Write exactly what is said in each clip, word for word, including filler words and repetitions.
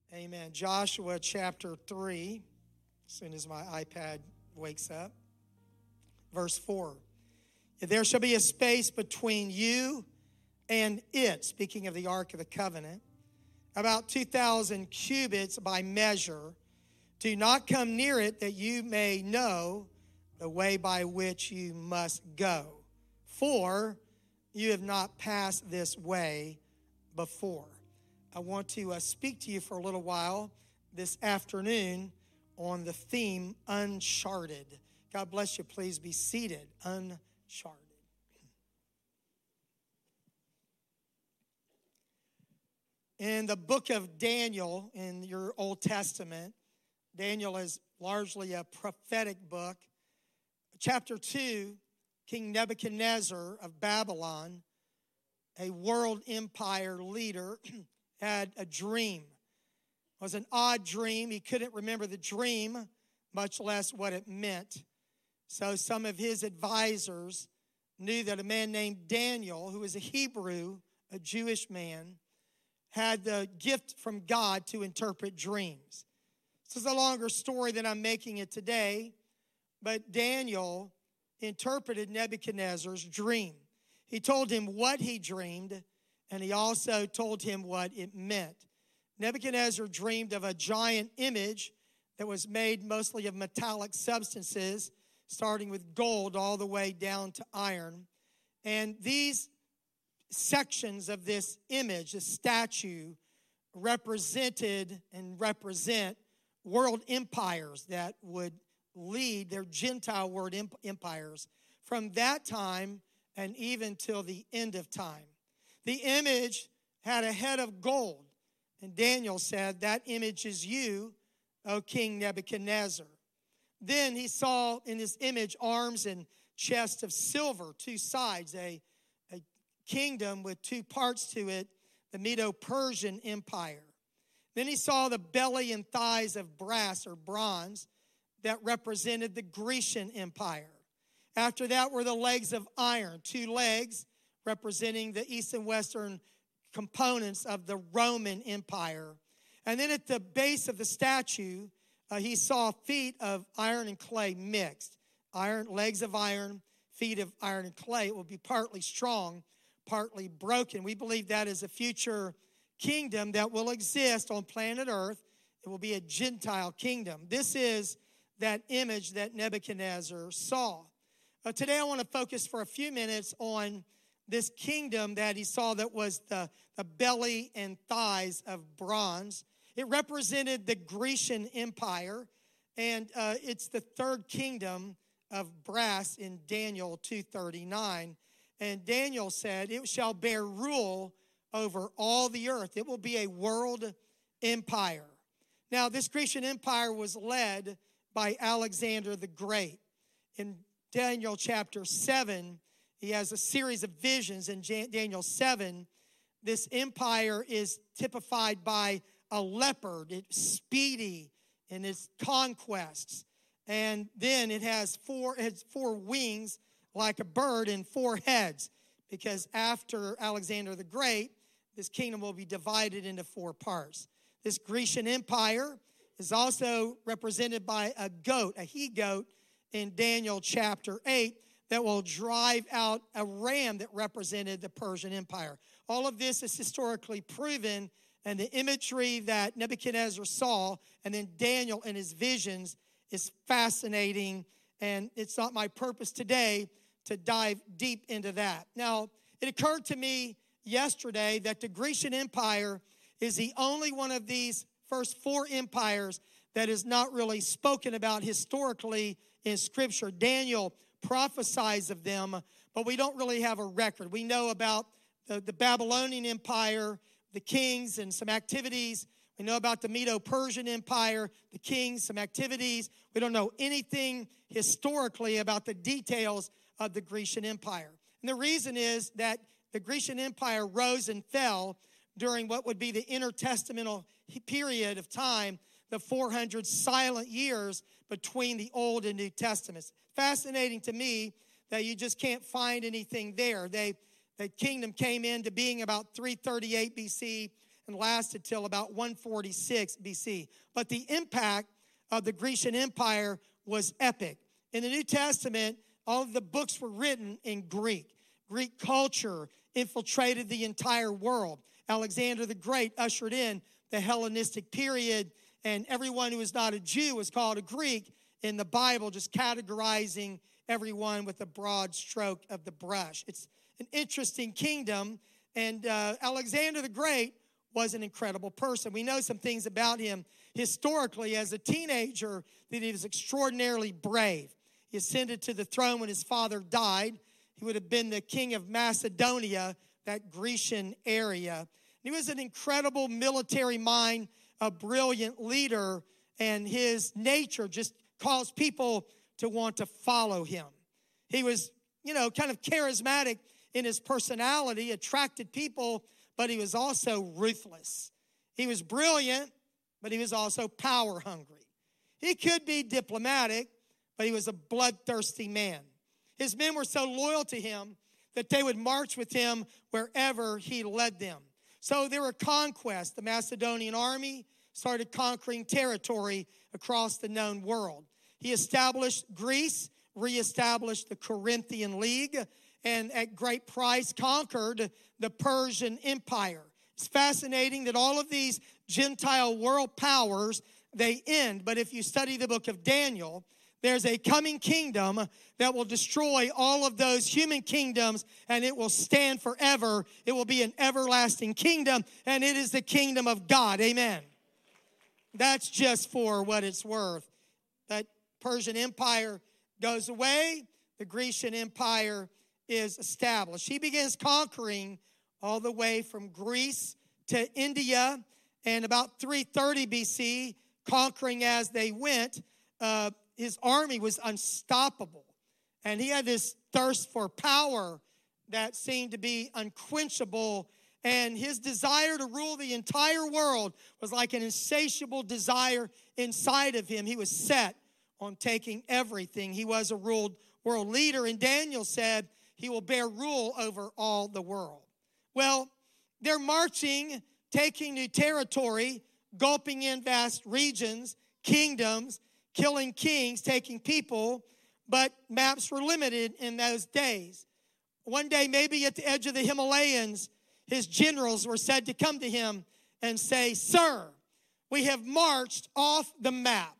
Amen. Joshua chapter three, as soon as my iPad wakes up. Verse four. There shall be a space between you and it, speaking of the Ark of the Covenant, about two thousand cubits by measure. Do not come near it, that you may know the way by which you must go. For you have not passed this way before. I want to uh, speak to you for a little while this afternoon on the theme Uncharted. God bless you. Please be seated. Uncharted. In the book of Daniel in your Old Testament, Daniel is largely a prophetic book. Chapter two, King Nebuchadnezzar of Babylon, a world empire leader, had a dream. It was an odd dream. He couldn't remember the dream, much less what it meant. So some of his advisors knew that a man named Daniel, who was a Hebrew, a Jewish man, had the gift from God to interpret dreams. This is a longer story than I'm making it today, but Daniel interpreted Nebuchadnezzar's dream. He told him what he dreamed, and he also told him what it meant. Nebuchadnezzar dreamed of a giant image that was made mostly of metallic substances, starting with gold all the way down to iron. And these sections of this image, this statue, represented and represent world empires that would lead their Gentile world empires from that time and even till the end of time. The image had a head of gold, and Daniel said, that image is you, O King Nebuchadnezzar. Then he saw in this image arms and chests of silver, two sides, a, a kingdom with two parts to it, the Medo-Persian Empire. Then he saw the belly and thighs of brass or bronze that represented the Grecian Empire. After that were the legs of iron, two legs representing the east and western components of the Roman Empire. And then at the base of the statue, uh, he saw feet of iron and clay mixed. Iron, legs of iron, feet of iron and clay. It will be partly strong, partly broken. We believe that is a future kingdom that will exist on planet Earth. It will be a Gentile kingdom. This is that image that Nebuchadnezzar saw. Uh, today I want to focus for a few minutes on this kingdom that he saw that was the, the belly and thighs of bronze. It represented the Grecian Empire, and uh, it's the third kingdom of brass in Daniel two thirty-nine. And Daniel said, it shall bear rule over all the earth. It will be a world empire. Now, this Grecian Empire was led by Alexander the Great. In Daniel chapter seven, he has a series of visions. In Daniel seven, this empire is typified by a leopard. It's speedy in its conquests. And then it has four, it has four wings like a bird and four heads, because after Alexander the Great, this kingdom will be divided into four parts. This Grecian Empire is also represented by a goat, a he-goat, in Daniel chapter eight, that will drive out a ram that represented the Persian Empire. All of this is historically proven, and the imagery that Nebuchadnezzar saw, and then Daniel in his visions, is fascinating, and it's not my purpose today to dive deep into that. Now, it occurred to me yesterday that the Grecian Empire is the only one of these first four empires that is not really spoken about historically in Scripture. Daniel prophesies of them, but we don't really have a record. We know about the, the Babylonian Empire, the kings, and some activities. We know about the Medo-Persian Empire, the kings, some activities. We don't know anything historically about the details of the Grecian Empire. And the reason is that the Grecian Empire rose and fell during what would be the intertestamental period of time, the four hundred silent years between the Old and New Testaments. Fascinating to me that you just can't find anything there. They, the kingdom came into being about three thirty-eight B C, and lasted till about one forty-six B C. But the impact of the Grecian Empire was epic. In the New Testament, all of the books were written in Greek. Greek culture infiltrated the entire world. Alexander the Great ushered in the Hellenistic period, and everyone who was not a Jew was called a Greek in the Bible, just categorizing everyone with a broad stroke of the brush. It's an interesting kingdom, and uh, Alexander the Great was an incredible person. We know some things about him historically as a teenager, that he was extraordinarily brave. He ascended to the throne when his father died. He would have been the king of Macedonia, that Grecian area. He was an incredible military mind, a brilliant leader, and his nature just caused people to want to follow him. He was, you know, kind of charismatic in his personality, attracted people, but he was also ruthless. He was brilliant, but he was also power hungry. He could be diplomatic, but he was a bloodthirsty man. His men were so loyal to him that they would march with him wherever he led them. So there were conquests. The Macedonian army started conquering territory across the known world. He established Greece, reestablished the Corinthian League, and at great price conquered the Persian Empire. It's fascinating that all of these Gentile world powers, they end. But if you study the book of Daniel, there's a coming kingdom that will destroy all of those human kingdoms, and it will stand forever. It will be an everlasting kingdom, and it is the kingdom of God. Amen. That's just for what it's worth. That Persian Empire goes away. The Grecian Empire is established. He begins conquering all the way from Greece to India, and about three thirty B C, conquering as they went. Uh, his army was unstoppable, and he had this thirst for power that seemed to be unquenchable, and his desire to rule the entire world was like an insatiable desire inside of him. He was set on taking everything. He was a world, world leader, and Daniel said he will bear rule over all the world. Well, they're marching, taking new territory, gulping in vast regions, kingdoms, killing kings, taking people, but maps were limited in those days. One day, maybe at the edge of the Himalayas, his generals were said to come to him and say, "Sir, we have marched off the map.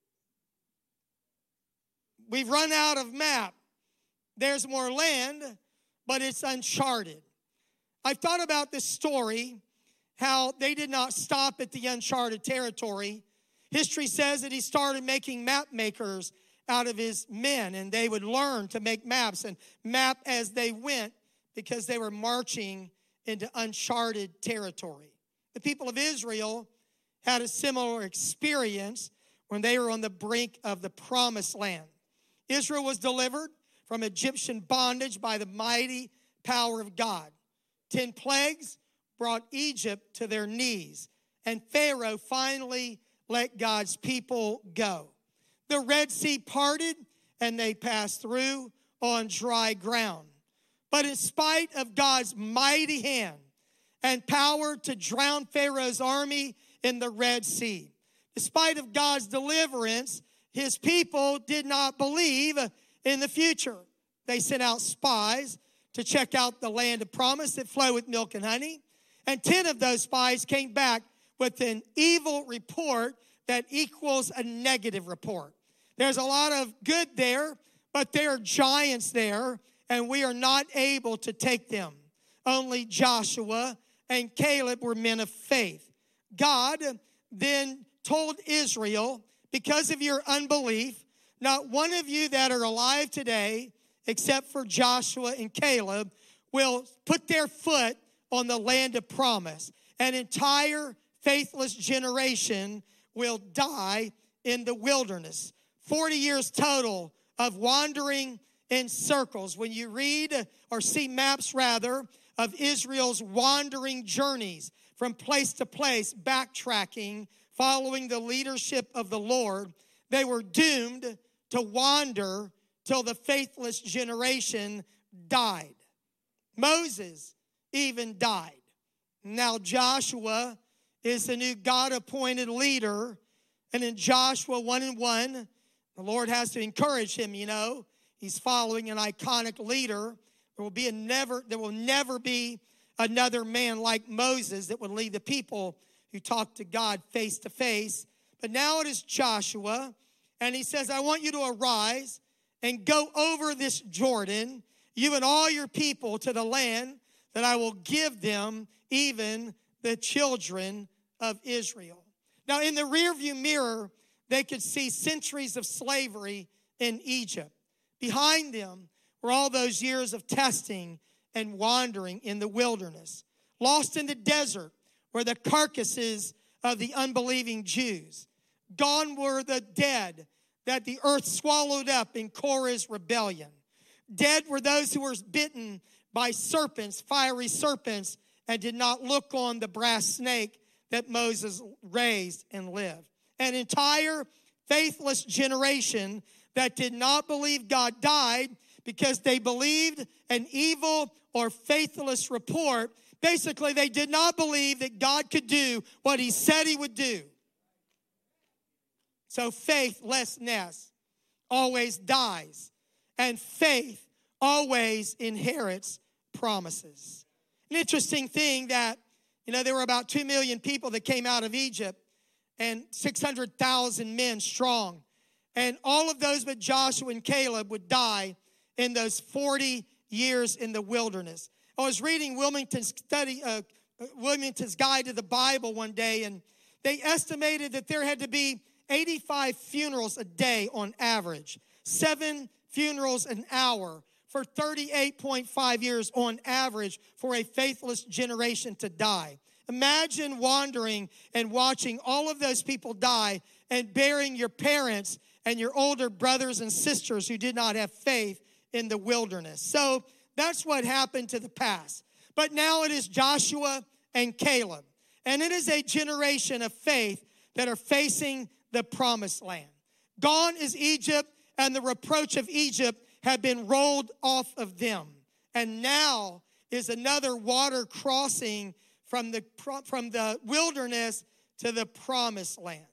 We've run out of map. There's more land, but it's uncharted." I've thought about this story, how they did not stop at the uncharted territory. History says that he started making map makers out of his men, and they would learn to make maps and map as they went because they were marching into uncharted territory. The people of Israel had a similar experience when they were on the brink of the promised land. Israel was delivered from Egyptian bondage by the mighty power of God. Ten plagues brought Egypt to their knees, and Pharaoh finally let God's people go. The Red Sea parted, and they passed through on dry ground. But in spite of God's mighty hand and power to drown Pharaoh's army in the Red Sea, despite of God's deliverance, his people did not believe in the future. They sent out spies to check out the land of promise that flowed with milk and honey. And ten of those spies came back with an evil report that equals a negative report. There's a lot of good there, but there are giants there, and we are not able to take them. Only Joshua and Caleb were men of faith. God then told Israel, because of your unbelief, not one of you that are alive today, except for Joshua and Caleb, will put their foot on the land of promise. An entire faithless generation will die in the wilderness. forty years total of wandering in circles. When you read or see maps, rather, of Israel's wandering journeys from place to place, backtracking, following the leadership of the Lord, they were doomed to wander till the faithless generation died. Moses even died. Now Joshua is the new God-appointed leader. And in Joshua one and one, the Lord has to encourage him, you know. He's following an iconic leader. There will be a never, there will never be another man like Moses that would lead the people who talk to God face to face. But now it is Joshua, and he says, I want you to arise and go over this Jordan, you and all your people, to the land that I will give them, even the children of Israel. Now, in the rearview mirror, they could see centuries of slavery in Egypt. Behind them were all those years of testing and wandering in the wilderness. Lost in the desert were the carcasses of the unbelieving Jews. Gone were the dead that the earth swallowed up in Korah's rebellion. Dead were those who were bitten by serpents, fiery serpents, and did not look on the brass snake that Moses raised and lived. An entire faithless generation that did not believe God died because they believed an evil or faithless report. Basically, they did not believe that God could do what he said he would do. So faithlessness always dies, and faith always inherits promises. An interesting thing that, you know, there were about two million people that came out of Egypt, and six hundred thousand men strong. And all of those but Joshua and Caleb would die in those forty years in the wilderness. I was reading Wilmington's study, uh, Wilmington's Guide to the Bible one day, and they estimated that there had to be eighty-five funerals a day on average, seven funerals an hour for thirty-eight point five years on average for a faithless generation to die. Imagine wandering and watching all of those people die and burying your parents and your older brothers and sisters who did not have faith in the wilderness. So that's what happened to the past. But now it is Joshua and Caleb. And it is a generation of faith that are facing the promised land. Gone is Egypt, and the reproach of Egypt had been rolled off of them. And now is another water crossing from the, from the wilderness to the promised land.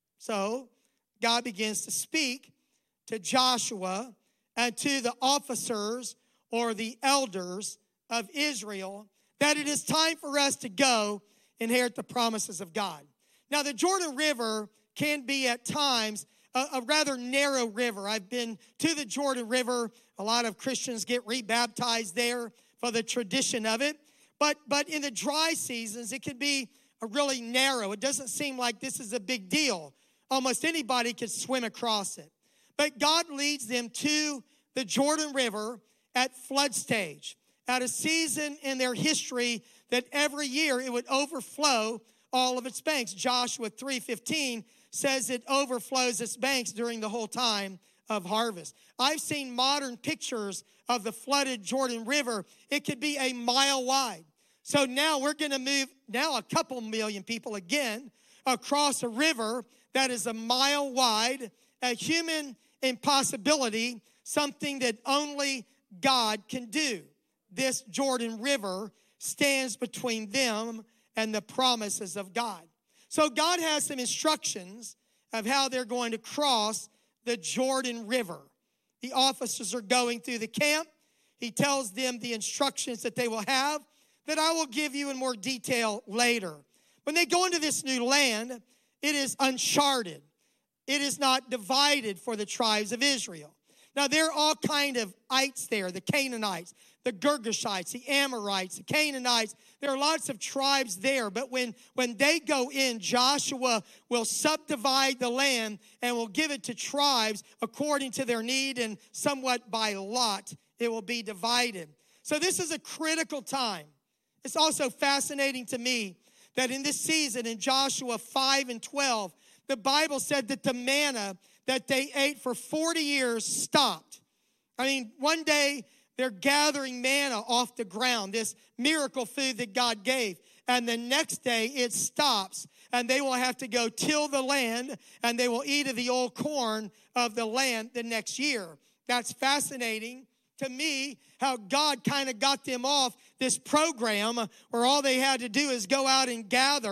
So God begins to speak to Joshua and to the officers or the elders of Israel that it is time for us to go inherit the promises of God. Now, the Jordan River can be at times a, a rather narrow river. I've been to the Jordan River. A lot of Christians get rebaptized there for the tradition of it. But, but in the dry seasons, it can be a really narrow. It doesn't seem like this is a big deal. Almost anybody could swim across it. But God leads them to the Jordan River at flood stage, at a season in their history that every year it would overflow all of its banks. Joshua three fifteen says it overflows its banks during the whole time of harvest. I've seen modern pictures of the flooded Jordan River. It could be a mile wide. So now we're going to move now a couple million people again across a river that is a mile wide, a human impossibility, something that only God can do. This Jordan River stands between them and the promises of God. So God has some instructions of how they're going to cross the Jordan River. The officers are going through the camp. He tells them the instructions that they will have that I will give you in more detail later. When they go into this new land, it is uncharted. It is not divided for the tribes of Israel. Now, there are all kind of ites there, the Canaanites, the Girgashites, the Amorites, the Canaanites. There are lots of tribes there. But when, when they go in, Joshua will subdivide the land and will give it to tribes according to their need, and somewhat by lot it will be divided. So this is a critical time. It's also fascinating to me that in this season, in Joshua five and twelve, the Bible said that the manna that they ate for forty years stopped. I mean, one day they're gathering manna off the ground, this miracle food that God gave. And the next day it stops, and they will have to go till the land, and they will eat of the old corn of the land the next year. That's fascinating to me, how God kind of got them off this program where all they had to do is go out and gather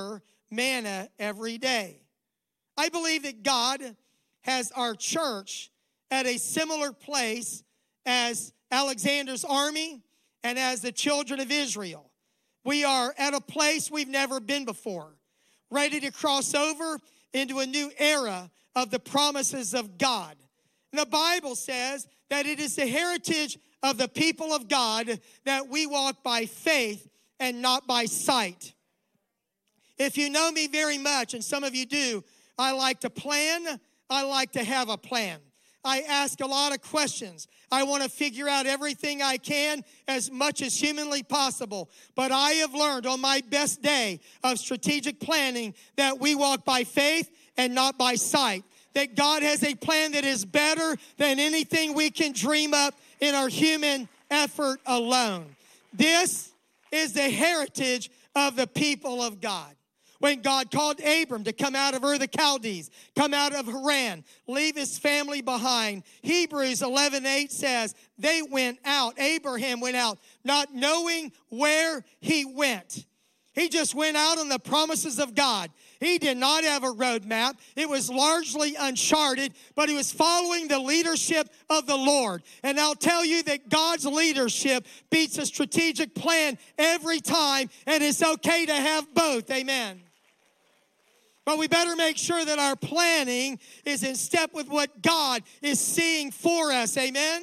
manna every day. I believe that God has our church at a similar place as Alexander's army and as the children of Israel. We are at a place we've never been before, ready to cross over into a new era of the promises of God. And the Bible says that it is the heritage of the people of God that we walk by faith and not by sight. If you know me very much, and some of you do, I like to plan, I like to have a plan. I ask a lot of questions. I want to figure out everything I can as much as humanly possible. But I have learned on my best day of strategic planning that we walk by faith and not by sight. That God has a plan that is better than anything we can dream up in our human effort alone. This is the heritage of the people of God. When God called Abram to come out of Ur the Chaldees, come out of Haran, leave his family behind, Hebrews eleven eight says, they went out, Abraham went out, not knowing where he went. He just went out on the promises of God. He did not have a roadmap. It was largely uncharted, but he was following the leadership of the Lord. And I'll tell you that God's leadership beats a strategic plan every time, and it's okay to have both. Amen. But we better make sure that our planning is in step with what God is seeing for us. Amen?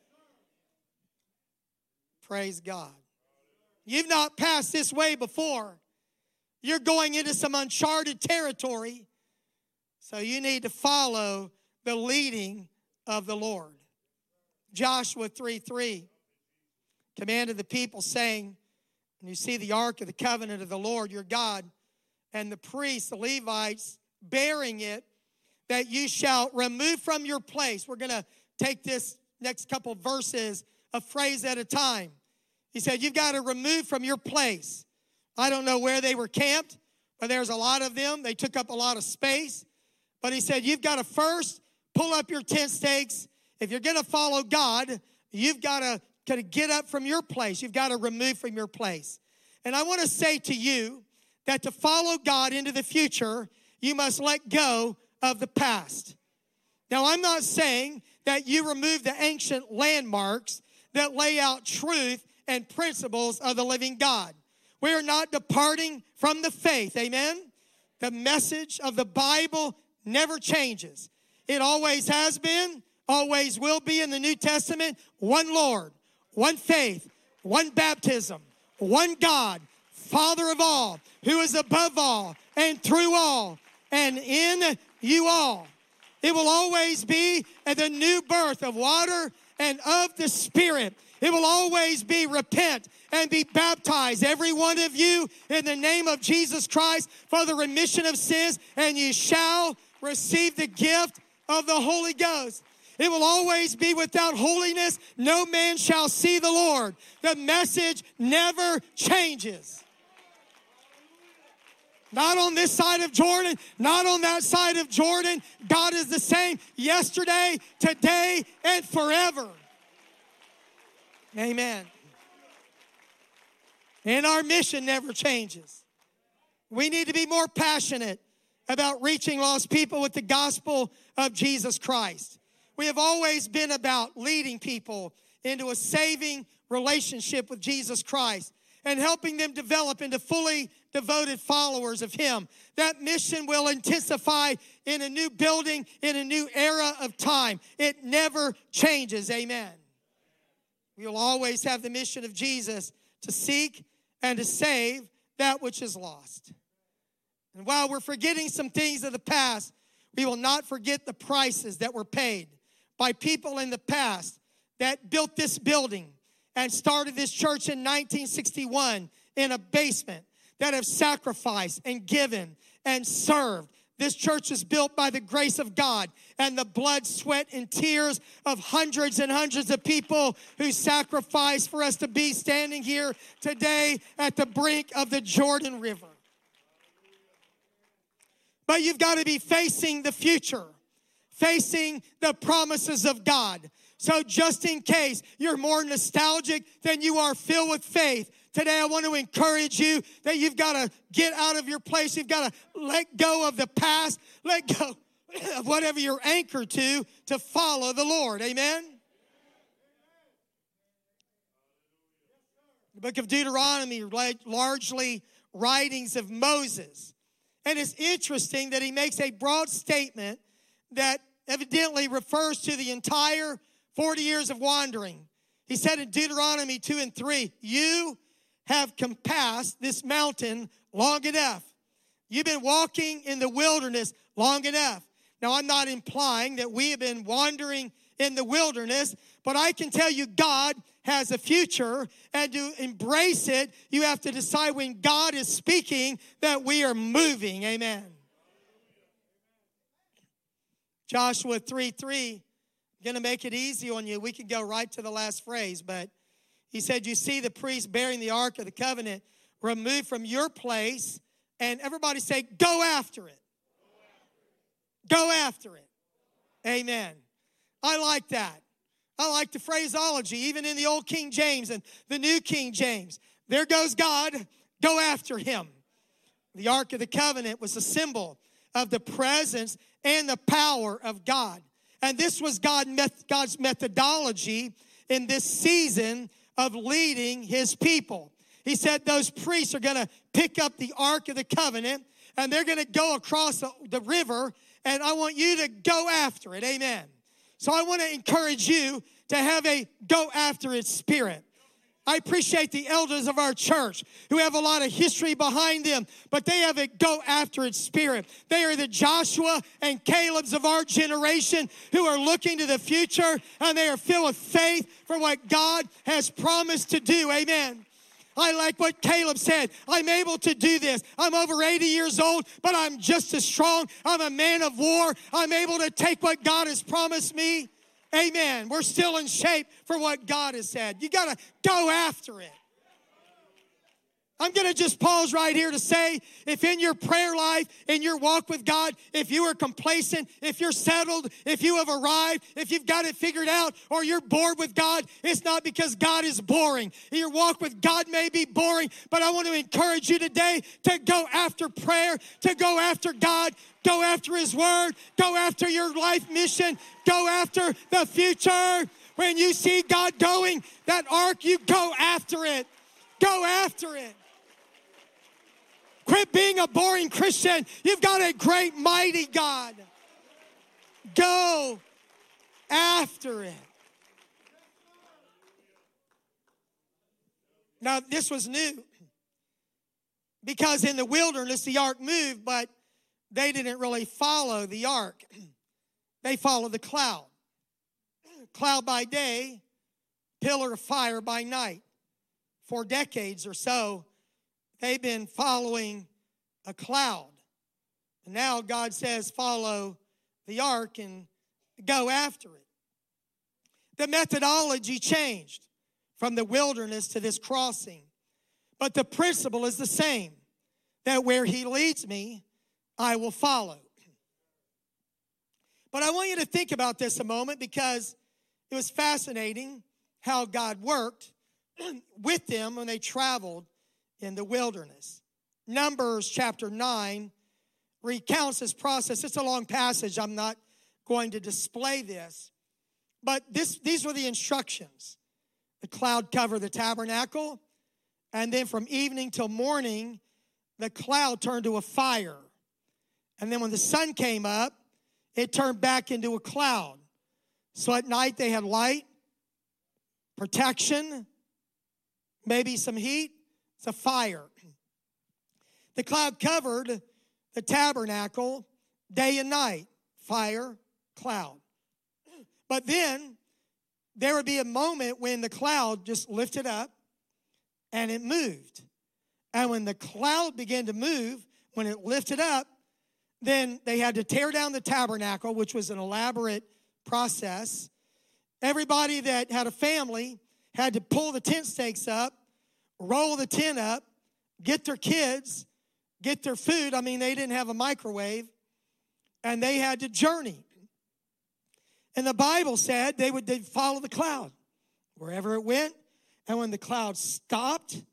Praise God. You've not passed this way before. You're going into some uncharted territory. So you need to follow the leading of the Lord. Joshua three three commanded the people, saying, and you see the ark of the covenant of the Lord your God, and the priests, the Levites, bearing it, that you shall remove from your place. We're going to take this next couple verses a phrase at a time. He said, you've got to remove from your place. I don't know where they were camped, but there's a lot of them. They took up a lot of space. But he said, you've got to first pull up your tent stakes. If you're going to follow God, you've got to, got to get up from your place. You've got to remove from your place. And I want to say to you, that to follow God into the future, you must let go of the past. Now, I'm not saying that you remove the ancient landmarks that lay out truth and principles of the living God. We are not departing from the faith, amen? The message of the Bible never changes. It always has been, always will be in the New Testament. One Lord, one faith, one baptism, one God, Father of all, who is above all and through all and in you all. It will always be at the new birth of water and of the Spirit. It will always be repent and be baptized, every one of you, in the name of Jesus Christ for the remission of sins, and you shall receive the gift of the Holy Ghost. It will always be without holiness. No man shall see the Lord. The message never changes. Not on this side of Jordan, not on that side of Jordan. God is the same yesterday, today, and forever. Amen. And our mission never changes. We need to be more passionate about reaching lost people with the gospel of Jesus Christ. We have always been about leading people into a saving relationship with Jesus Christ and helping them develop into fully devoted followers of Him. That mission will intensify in a new building, in a new era of time. It never changes. Amen. We will always have the mission of Jesus to seek and to save that which is lost. And while we're forgetting some things of the past, we will not forget the prices that were paid by people in the past that built this building and started this church in nineteen sixty-one in a basement, that have sacrificed and given and served. This church is built by the grace of God and the blood, sweat, and tears of hundreds and hundreds of people who sacrificed for us to be standing here today at the brink of the Jordan River. But you've got to be facing the future, facing the promises of God. So just in case you're more nostalgic than you are filled with faith, Today, I want to encourage you that you've got to get out of your place. You've got to let go of the past. Let go of whatever you're anchored to to follow the Lord. Amen? The book of Deuteronomy, largely writings of Moses. And it's interesting that he makes a broad statement that evidently refers to the entire forty years of wandering. He said in Deuteronomy two and three, you have compassed this mountain long enough. You've been walking in the wilderness long enough. Now, I'm not implying that we have been wandering in the wilderness, but I can tell you God has a future, and to embrace it, you have to decide when God is speaking that we are moving. Amen. Joshua three three, I'm going to make it easy on you. We can go right to the last phrase, but he said, you see the priest bearing the Ark of the Covenant removed from your place, and everybody say, go after it. Go after it. Amen. I like that. I like the phraseology, even in the old King James and the new King James. There goes God, go after him. The Ark of the Covenant was a symbol of the presence and the power of God. And this was God, God's methodology in this season of leading his people. He said those priests are going to pick up the Ark of the Covenant, and they're going to go across the, the river, and I want you to go after it. Amen. So I want to encourage you to have a go after it spirit. I appreciate the elders of our church who have a lot of history behind them, but they have a go after it spirit. They are the Joshua and Calebs of our generation who are looking to the future, and they are filled with faith for what God has promised to do. Amen. I like what Caleb said. I'm able to do this. I'm over eighty years old, but I'm just as strong. I'm a man of war. I'm able to take what God has promised me. Amen. We're still in shape for what God has said. You got to go after it. I'm going to just pause right here to say, if in your prayer life, in your walk with God, if you are complacent, if you're settled, if you have arrived, if you've got it figured out, or you're bored with God, it's not because God is boring. Your walk with God may be boring, but I want to encourage you today to go after prayer, to go after God, go after his word, go after your life mission, go after the future. When you see God going, that ark, you go after it. Go after it. Quit being a boring Christian. You've got a great, mighty God. Go after it. Now, this was new because in the wilderness, the ark moved, but they didn't really follow the ark. They followed the cloud. Cloud by day, pillar of fire by night. For decades or so, they've been following a cloud. And now God says, follow the ark and go after it. The methodology changed from the wilderness to this crossing. But the principle is the same, that where he leads me, I will follow. But I want you to think about this a moment, because it was fascinating how God worked with them when they traveled in the wilderness. Numbers chapter nine recounts this process. It's a long passage. I'm not going to display this. But this, these were the instructions. The cloud covered the tabernacle, and then from evening till morning, the cloud turned to a fire. And then when the sun came up, it turned back into a cloud. So at night they had light, protection, maybe some heat. It's a fire. The cloud covered the tabernacle day and night. Fire, cloud. But then there would be a moment when the cloud just lifted up and it moved. And when the cloud began to move, when it lifted up, then they had to tear down the tabernacle, which was an elaborate process. Everybody that had a family had to pull the tent stakes up, roll the tent up, get their kids, get their food. I mean, they didn't have a microwave, and they had to journey. And the Bible said they would they'd follow the cloud wherever it went, and when the cloud stopped,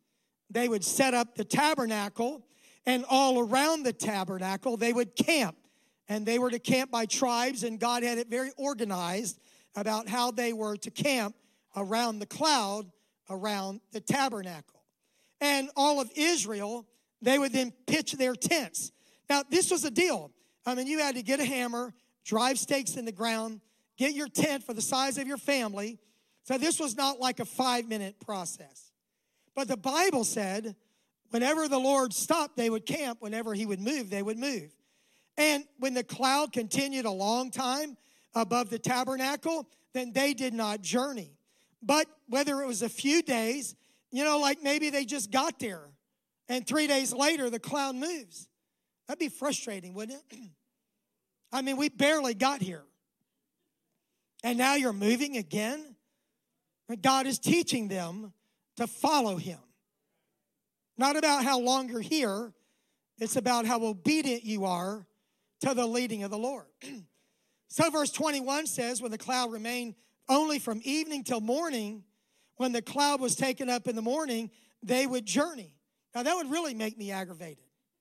they would set up the tabernacle, and all around the tabernacle they would camp. And they were to camp by tribes, and God had it very organized about how they were to camp around the cloud, around the tabernacle. And all of Israel, they would then pitch their tents. Now, this was a deal. I mean, you had to get a hammer, drive stakes in the ground, get your tent for the size of your family. So this was not like a five-minute process. But the Bible said whenever the Lord stopped, they would camp. Whenever he would move, they would move. And when the cloud continued a long time above the tabernacle, then they did not journey. But whether it was a few days, you know, like maybe they just got there, and three days later the cloud moves. That'd be frustrating, wouldn't it? I mean, we barely got here. And now you're moving again? God is teaching them to follow him. Not about how long you're here. It's about how obedient you are to the leading of the Lord. So verse twenty-one says, when the cloud remained only from evening till morning, when the cloud was taken up in the morning, they would journey. Now that would really make me aggravated.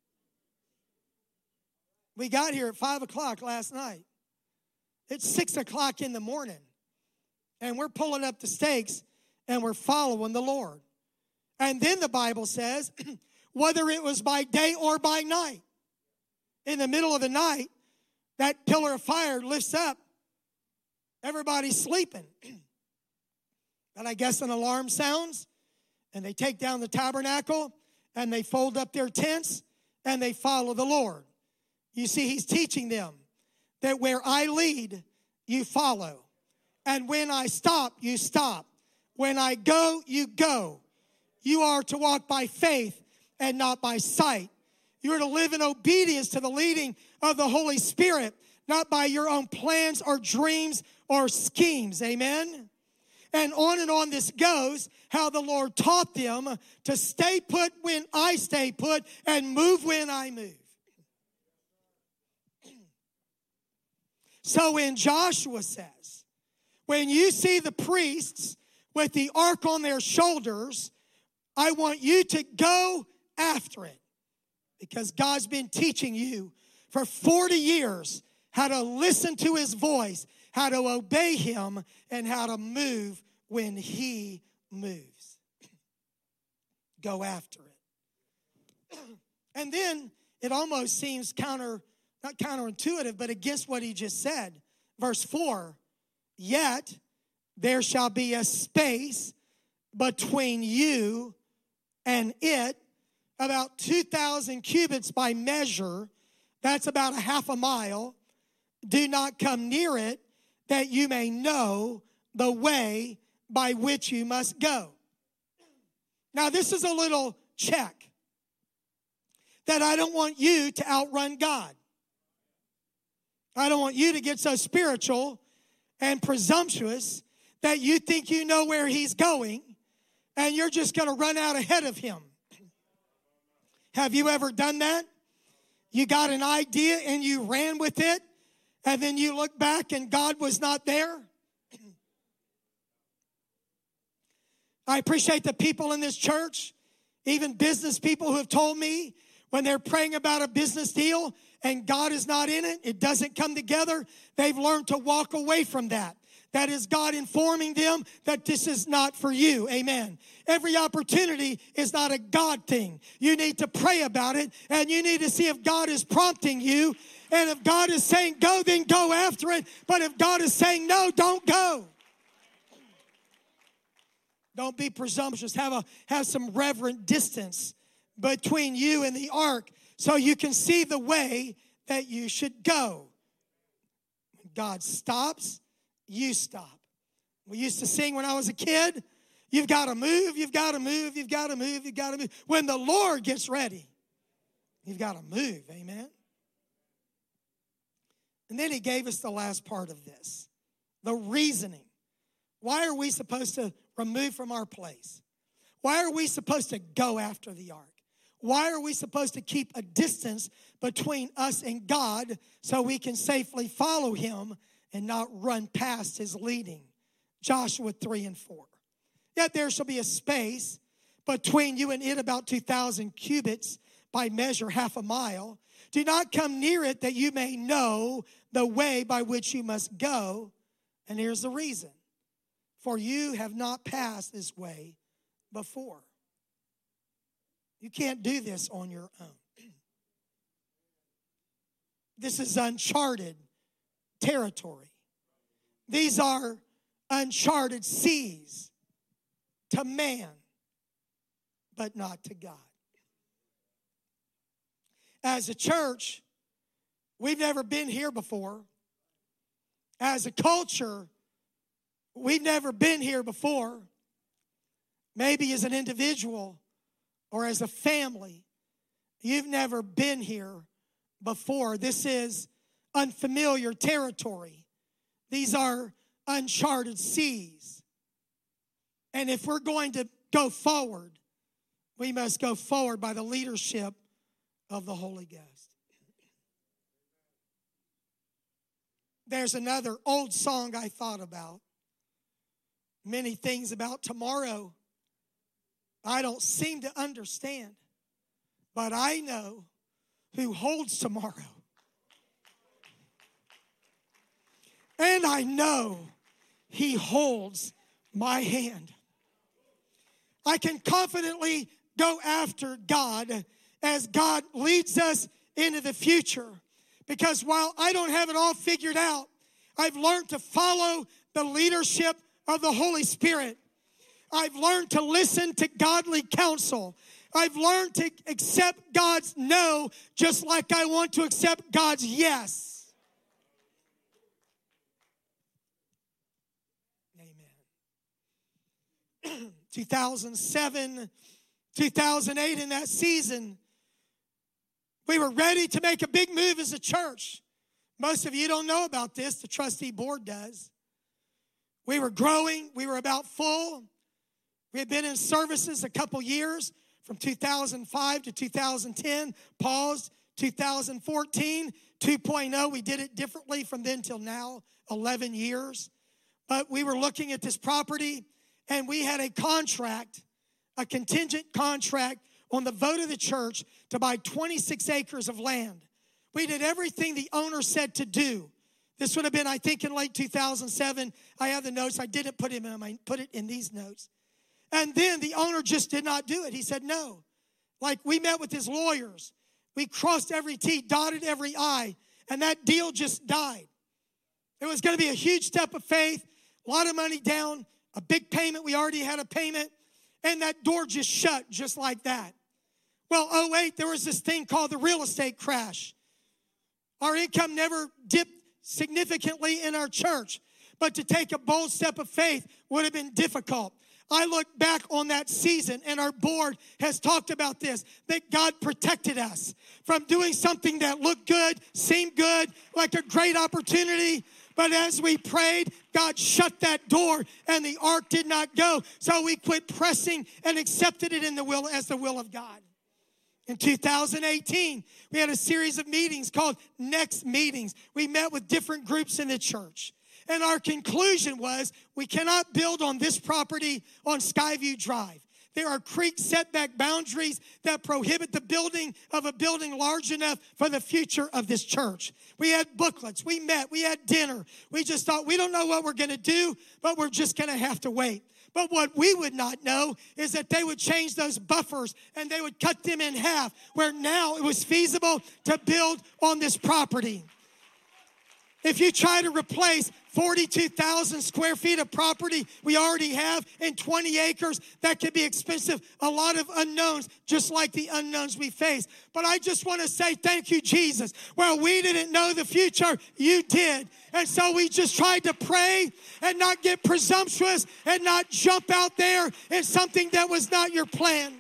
We got here at five o'clock last night. It's six o'clock in the morning. And we're pulling up the stakes and we're following the Lord. And then the Bible says, whether it was by day or by night, in the middle of the night, that pillar of fire lifts up. Everybody's sleeping. And I guess an alarm sounds, and they take down the tabernacle, and they fold up their tents, and they follow the Lord. You see, he's teaching them that where I lead, you follow. And when I stop, you stop. When I go, you go. You are to walk by faith and not by sight. You are to live in obedience to the leading of the Holy Spirit, not by your own plans or dreams or schemes. Amen? And on and on this goes, how the Lord taught them to stay put when I stay put and move when I move. So when Joshua says, when you see the priests with the ark on their shoulders, I want you to go after it. Because God's been teaching you for forty years how to listen to his voice, how to obey him, and how to move when he moves. Go after it. And then it almost seems counter, not counterintuitive, but against what he just said. Verse four, yet there shall be a space between you and it, about two thousand cubits by measure. That's about a half a mile. Do not come near it, that you may know the way by which you must go. Now, this is a little check that I don't want you to outrun God. I don't want you to get so spiritual and presumptuous that you think you know where he's going and you're just going to run out ahead of him. Have you ever done that? You got an idea and you ran with it, and then you look back and God was not there? I appreciate the people in this church, even business people who have told me when they're praying about a business deal and God is not in it, it doesn't come together, they've learned to walk away from that. That is God informing them that this is not for you. Amen. Every opportunity is not a God thing. You need to pray about it, and you need to see if God is prompting you. And if God is saying go, then go after it. But if God is saying no, don't go. Don't be presumptuous. Have a have some reverent distance between you and the ark so you can see the way that you should go. When God stops, you stop. We used to sing when I was a kid, you've got to move, you've got to move, you've got to move, you've got to move. When the Lord gets ready, you've got to move, amen? And then he gave us the last part of this, the reasoning. Why are we supposed to remove from our place? Why are we supposed to go after the ark? Why are we supposed to keep a distance between us and God so we can safely follow him and not run past his leading? Joshua three and four. Yet there shall be a space between you and it about two thousand cubits by measure, half a mile. Do not come near it, that you may know the way by which you must go. And here's the reason. For you have not passed this way before. You can't do this on your own. This is uncharted territory. These are uncharted seas to man, but not to God. As a church, we've never been here before. As a culture, we've never been here before. Maybe as an individual or as a family, you've never been here before. This is unfamiliar territory. These are uncharted seas. And if we're going to go forward, we must go forward by the leadership of the Holy Ghost. There's another old song I thought about. Many things about tomorrow I don't seem to understand, but I know who holds tomorrow. And I know he holds my hand. I can confidently go after God as God leads us into the future. Because while I don't have it all figured out, I've learned to follow the leadership of the Holy Spirit. I've learned to listen to godly counsel. I've learned to accept God's no just like I want to accept God's yes. Amen. two thousand seven, two thousand eight, in that season, we were ready to make a big move as a church. Most of you don't know about this. The trustee board does. We were growing. We were about full. We had been in services a couple years from two thousand five to two thousand ten. Paused two thousand fourteen, two point oh. We did it differently from then till now, eleven years. But we were looking at this property, and we had a contract, a contingent contract on the vote of the church to buy twenty-six acres of land. We did everything the owner said to do. This would have been, I think, in late two thousand seven. I have the notes. I didn't put it in my, put it in these notes. And then the owner just did not do it. He said no. Like, we met with his lawyers. We crossed every T, dotted every I, and that deal just died. It was going to be a huge step of faith, a lot of money down, a big payment. We already had a payment, and that door just shut just like that. Well, oh eight, there was this thing called the real estate crash. Our income never dipped significantly in our church, but to take a bold step of faith would have been difficult. I look back on that season, and our board has talked about this, that God protected us from doing something that looked good, seemed good, like a great opportunity. But as we prayed, God shut that door, and the ark did not go. So we quit pressing and accepted it in the will as the will of God. In two thousand eighteen, we had a series of meetings called Next Meetings. We met with different groups in the church. And our conclusion was, we cannot build on this property on Skyview Drive. There are creek setback boundaries that prohibit the building of a building large enough for the future of this church. We had booklets. We met. We had dinner. We just thought, we don't know what we're going to do, but we're just going to have to wait. But what we would not know is that they would change those buffers and they would cut them in half, where now it was feasible to build on this property. If you try to replace forty-two thousand square feet of property we already have in twenty acres, that could be expensive. A lot of unknowns, just like the unknowns we face. But I just want to say thank you, Jesus. Well, we didn't know the future. You did. And so we just tried to pray and not get presumptuous and not jump out there in something that was not your plan.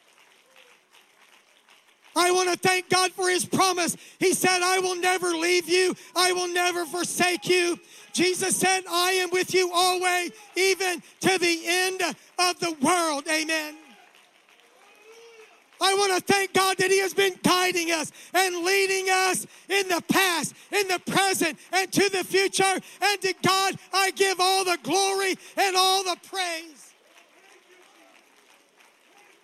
I want to thank God for his promise. He said, I will never leave you. I will never forsake you. Jesus said, I am with you always, even to the end of the world. Amen. I want to thank God that he has been guiding us and leading us in the past, in the present, and to the future. And to God, I give all the glory and all the praise.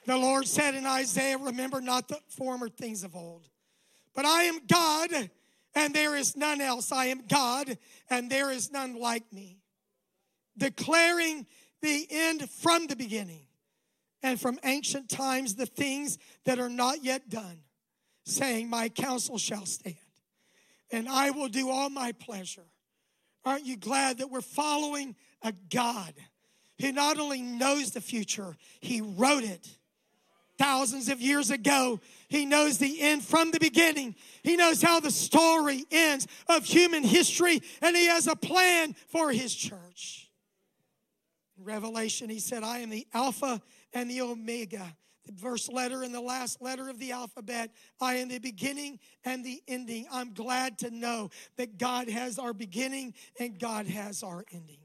The Lord said in Isaiah, remember not the former things of old. But I am God, and there is none else. I am God, and there is none like me. Declaring the end from the beginning, and from ancient times the things that are not yet done, saying, my counsel shall stand, and I will do all my pleasure. Aren't you glad that we're following a God who not only knows the future, he wrote it thousands of years ago. He knows the end from the beginning. He knows how the story ends of human history, and he has a plan for his church. In Revelation, he said, I am the Alpha and the Omega, the first letter and the last letter of the alphabet. I am the beginning and the ending. I'm glad to know that God has our beginning and God has our ending.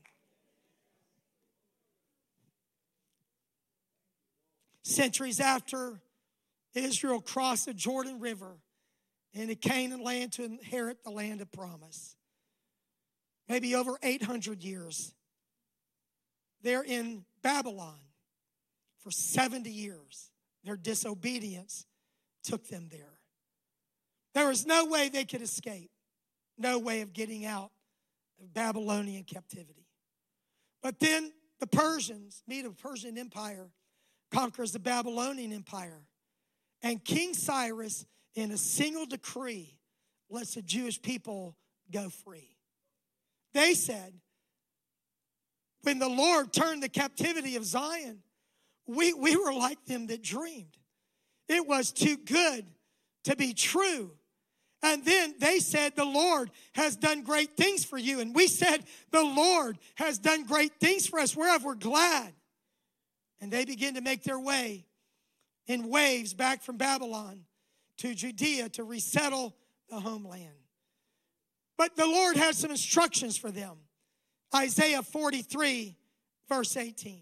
Centuries after Israel crossed the Jordan River into Canaan land to inherit the land of promise, maybe over eight hundred years, they're in Babylon for seventy years. Their disobedience took them there. There was no way they could escape, no way of getting out of Babylonian captivity. But then the Persians, Medo-Persian Empire, conquers the Babylonian Empire. And King Cyrus, in a single decree, lets the Jewish people go free. They said, when the Lord turned the captivity of Zion, we, we were like them that dreamed. It was too good to be true. And then they said, the Lord has done great things for you. And we said, the Lord has done great things for us, whereof we're glad. And they begin to make their way in waves back from Babylon to Judea to resettle the homeland. But the Lord had some instructions for them. Isaiah forty-three, verse eighteen.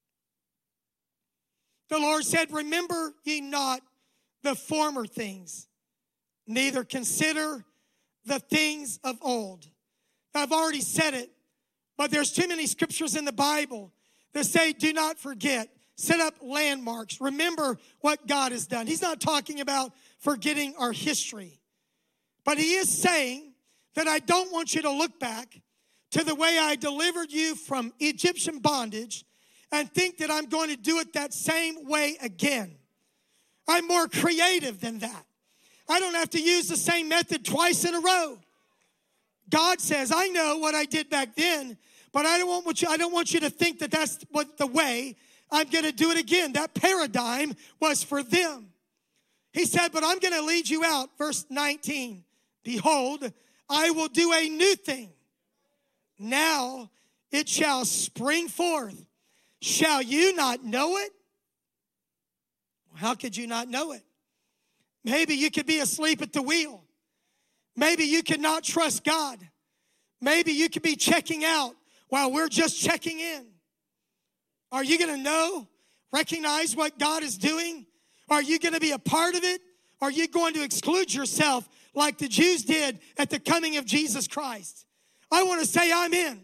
The Lord said, remember ye not the former things, neither consider the things of old. Now, I've already said it, but there's too many scriptures in the Bible that say, do not forget, set up landmarks, remember what God has done. He's not talking about forgetting our history, but he is saying that I don't want you to look back to the way I delivered you from Egyptian bondage and think that I'm going to do it that same way again. I'm more creative than that. I don't have to use the same method twice in a row. God says, I know what I did back then, but I don't want you, I don't want you to think that that's what the way I'm going to do it again. That paradigm was for them. He said, but I'm going to lead you out. Verse nineteen, behold, I will do a new thing. Now it shall spring forth. Shall you not know it? How could you not know it? Maybe you could be asleep at the wheel. Maybe you could not trust God. Maybe you could be checking out while we're just checking in. Are you going to know, recognize what God is doing? Are you going to be a part of it? Are you going to exclude yourself like the Jews did at the coming of Jesus Christ? I want to say I'm in.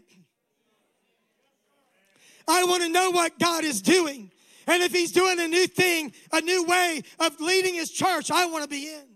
I want to know what God is doing. And if he's doing a new thing, a new way of leading his church, I want to be in.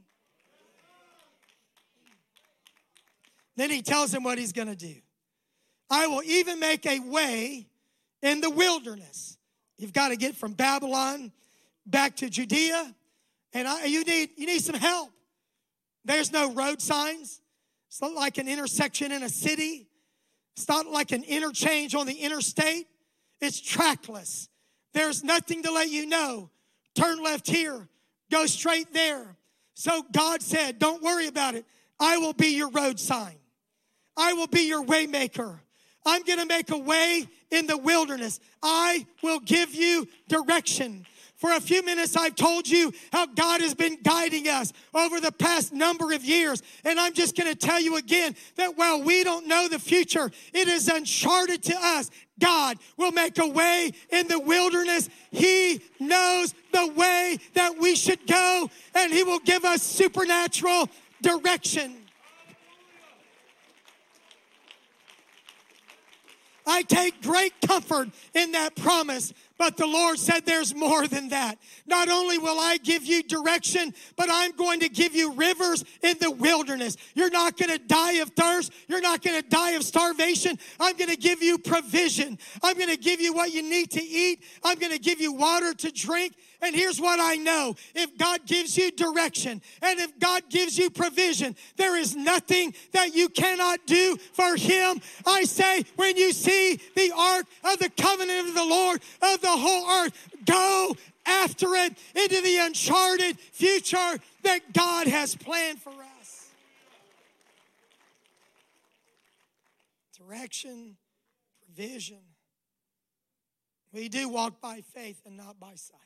Then he tells him what he's going to do. I will even make a way in the wilderness. You've got to get from Babylon back to Judea. And I, you need you need some help. There's no road signs. It's not like an intersection in a city. It's not like an interchange on the interstate. It's trackless. There's nothing to let you know. Turn left here. Go straight there. So God said, don't worry about it. I will be your road sign. I will be your way maker. I'm going to make a way in the wilderness. I will give you direction. For a few minutes, I've told you how God has been guiding us over the past number of years. And I'm just going to tell you again that while we don't know the future, it is uncharted to us. God will make a way in the wilderness. He knows the way that we should go, and he will give us supernatural direction. I take great comfort in that promise But the Lord said there's more than that. Not only will I give you direction, but I'm going to give you rivers in the wilderness. You're not going to die of thirst. You're not going to die of starvation. I'm going to give you provision. I'm going to give you what you need to eat. I'm going to give you water to drink. And here's what I know. If God gives you direction and if God gives you provision, there is nothing that you cannot do for him. I say, when you see the ark of the covenant of the Lord of the whole earth, go after it into the uncharted future that God has planned for us. Direction, provision. We do walk by faith and not by sight.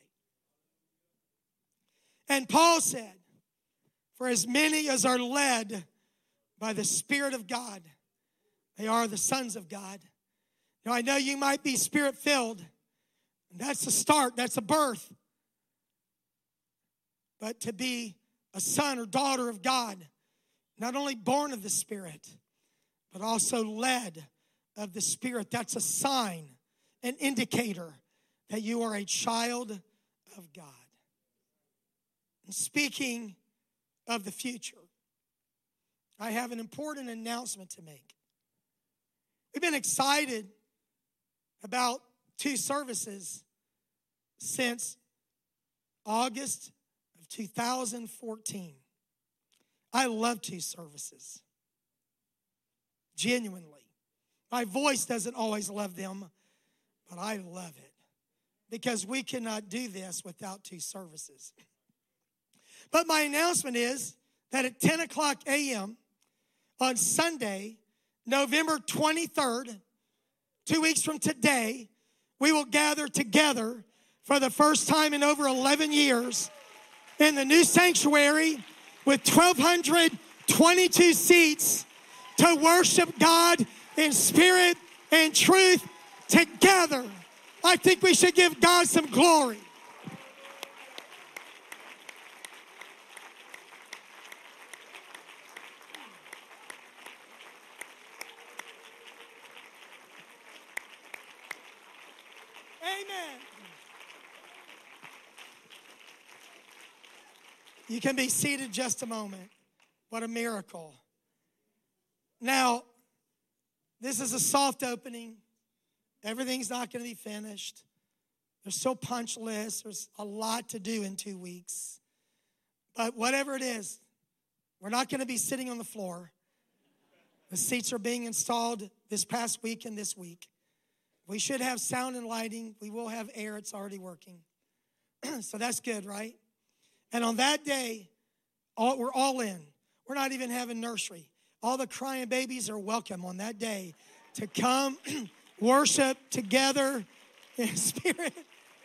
And Paul said, for as many as are led by the Spirit of God, they are the sons of God. Now, I know you might be Spirit-filled. And that's a start. That's a birth. But to be a son or daughter of God, not only born of the Spirit, but also led of the Spirit, that's a sign, an indicator that you are a child of God. And speaking of the future, I have an important announcement to make. We've been excited about two services since August of two thousand fourteen. I love two services. Genuinely. My voice doesn't always love them, but I love it. Because we cannot do this without two services. But my announcement is that at ten o'clock a.m. on Sunday, November twenty-third, two weeks from today, we will gather together for the first time in over eleven years in the new sanctuary with one thousand two hundred twenty-two seats to worship God in spirit and truth together. I think we should give God some glory. Amen. You can be seated just a moment. What a miracle. Now, this is a soft opening. Everything's not going to be finished. There's still punch lists. There's a lot to do in two weeks. But whatever it is, we're not going to be sitting on the floor. The seats are being installed this past week and this week. We should have sound and lighting. We will have air. It's already working. So that's good, right? And on that day, all, we're all in. We're not even having nursery. All the crying babies are welcome on that day to come worship together in spirit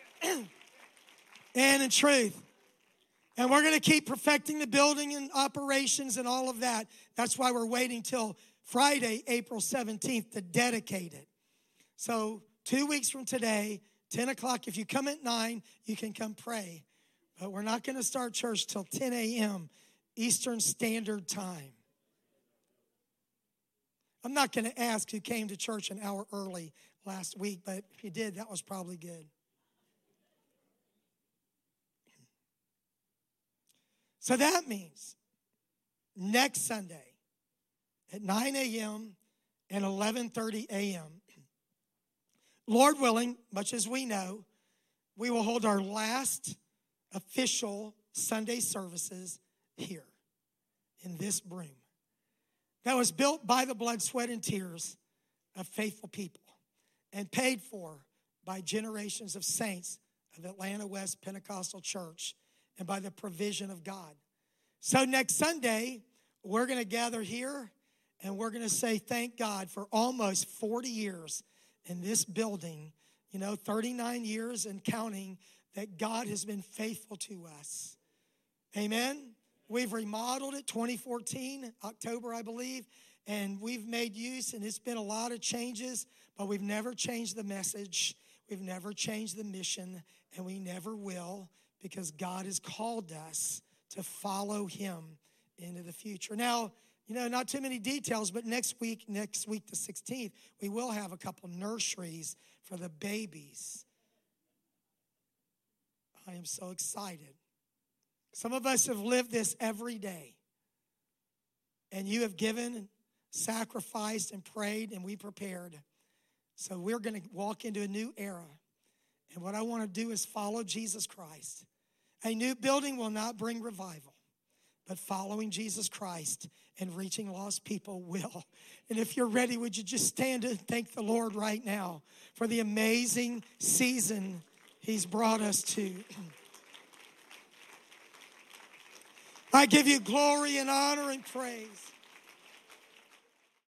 and in truth. And we're going to keep perfecting the building and operations and all of that. That's why we're waiting till Friday, April seventeenth, to dedicate it. So two weeks from today, ten o'clock, if you come at nine, you can come pray. But we're not going to start church till ten a.m. Eastern Standard Time. I'm not going to ask who came to church an hour early last week, but if you did, that was probably good. So that means next Sunday at nine a.m. and eleven thirty a.m., Lord willing, much as we know, we will hold our last official Sunday services here in this room that was built by the blood, sweat, and tears of faithful people and paid for by generations of saints of Atlanta West Pentecostal Church and by the provision of God. So next Sunday, we're going to gather here and we're going to say thank God for almost forty years in this building, you know, thirty-nine years and counting, that God has been faithful to us. Amen? We've remodeled it twenty fourteen, October, I believe, and we've made use, and it's been a lot of changes, but we've never changed the message. We've never changed the mission, and we never will, because God has called us to follow him into the future. Now, you know, not too many details, but next week, next week the sixteenth, we will have a couple nurseries for the babies. I am so excited. Some of us have lived this every day. And you have given and sacrificed and prayed, and we prepared. So we're going to walk into a new era. And what I want to do is follow Jesus Christ. A new building will not bring revival, but following Jesus Christ and reaching lost people will. And if you're ready, would you just stand and thank the Lord right now for the amazing season he's brought us to. I give you glory and honor and praise.